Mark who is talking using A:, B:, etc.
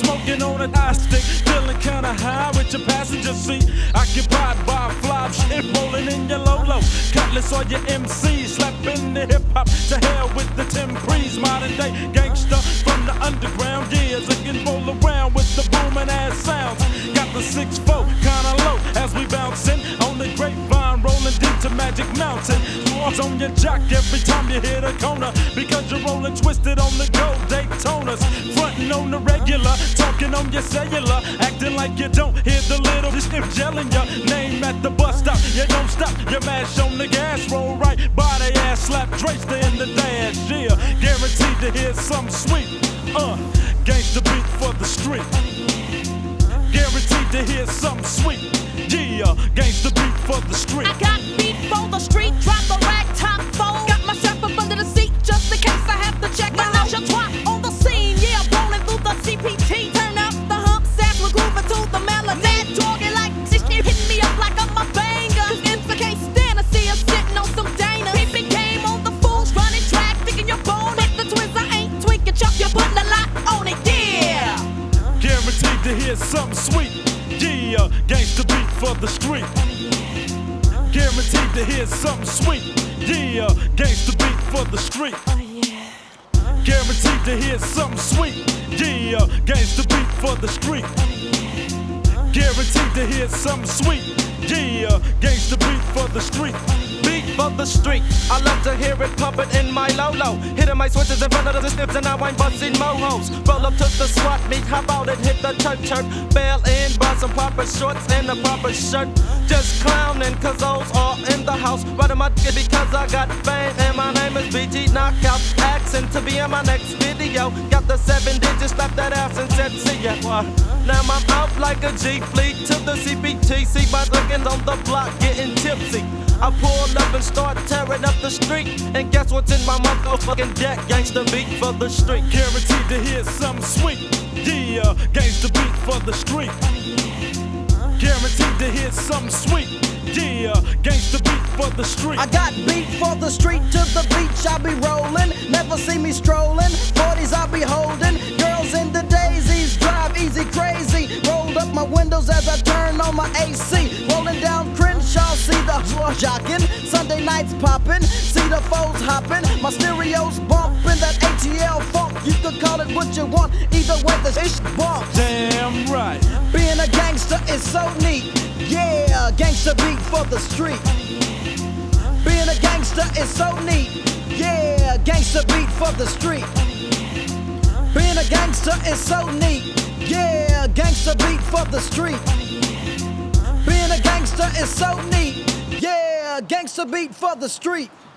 A: smoking on an eye stick, feeling kinda high with your passenger seat. Occupied by a fly shit, rolling in your Lolo. Cutlass on your MC, slapping the hip hop. To hell with the Tim Breeze, modern day gangster from the underground. Yeah, they can roll around with the booming ass sounds. Got the 6'4", kinda low as we bouncing on the grapevine, rolling deep to Magic Mountain. Walks on your jock every time you hit a corner, because you're rolling twisted on the go Daytonas. Frontin' on the regular, talking on your cellular, acting like you don't hear the little if gelling your name at the bus stop. You don't stop, you mash on the gas, roll right by the ass, slap Drayster in the dash. Yeah, guaranteed to hear something sweet. Gangsta beat for the street. Guaranteed to hear something sweet. Yeah, gangsta beat for the street.
B: I got beat for the street, drop the rag top fold. Got my strap up under the seat just in case I have to check my out. Your twat on the scene, yeah, rolling through the CPT. Turn up the humps as we're grooving to the melody. That jogging like this shit hitting me up like I'm a banger. Cause MC can't stand to see us sitting on some Dana. People came on the fools, running track, thinking you're bone. Hit the twins, I ain't tweaking, chuck, you're putting a lot on it, yeah.
A: Guaranteed to hear something sweet. Yeah, gangsta beat for the street. Guaranteed to hear something sweet. Yeah, gangsta beat for the street. Guaranteed to hear something sweet. Yeah, gangsta beat for the street. Guaranteed to hear something sweet. Yeah, gangsta beat for the street.
C: Beat for the street. I love to hear it pumping in my Lolo. Hitting my switches in front of the snips and now I'm busting mohos. Roll up to the SWAT meet, hop out and hit the church. Bail in, buy some proper shorts and a proper shirt. Just clowning cause those are in the house. Riding my dick because I got fame and my name is BG Knockout. Asking to be in my next video. Got the 7 digits, slapped that ass and said see ya. Now I'm out like a G-Fleet to the CPT. See my looking on the block getting tipsy. I pull up and start tearing up the street. And guess what's in my motherfucking deck? Gangsta beat for the street.
A: Guaranteed to hear something sweet. Yeah, gangsta beat for the street. Guaranteed to hear something sweet. Yeah, gangsta beat for the street.
D: I got beat for the street, to the beach I be rolling. Never see me strolling, 40s I be holding. Girls in the daisies, drive easy crazy. Rolled up my windows as I turn on my AC. Rolling down Crenshaw, see the jocking. Sunday nights popping, see the foes hopping. My stereo's bumping that ATL funk. You could call it what you want, either way the ish bumps.
A: Damn right.
D: Being a gangster is so neat. Yeah, gangsta beat for the street. Being a gangster is so neat. Yeah, gangsta beat for the street. Being a gangster is so neat. Yeah, gangsta beat for the street. Being a gangster is so neat. Yeah, gangsta beat for the street.